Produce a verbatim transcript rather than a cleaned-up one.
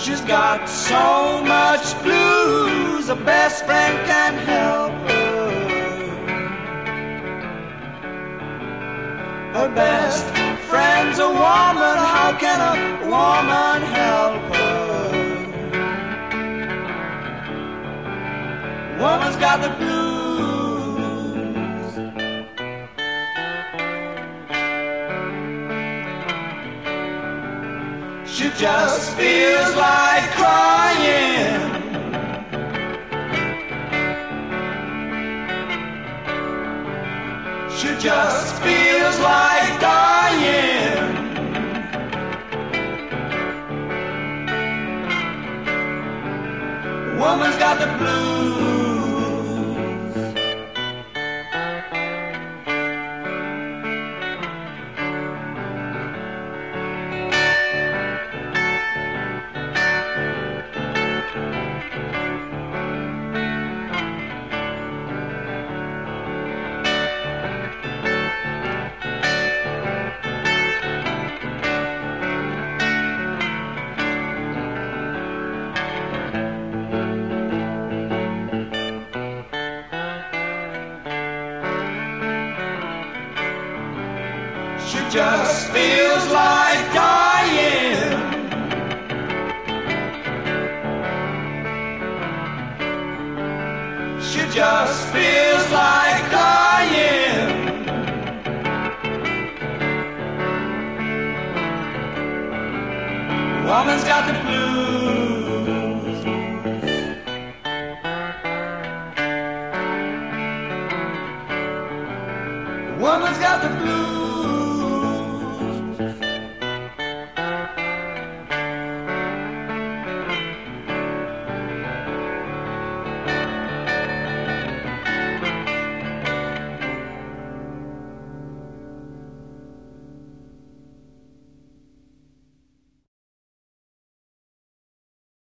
She's got so much blues, a best friend can help her. Her best friend's a woman, how can a woman help her? Woman's got the blues. She just feels like crying. She just feels like dying. Woman's got the blues. She just feels like dying. She just feels like dying. Woman's got the blues. Woman's got the blues.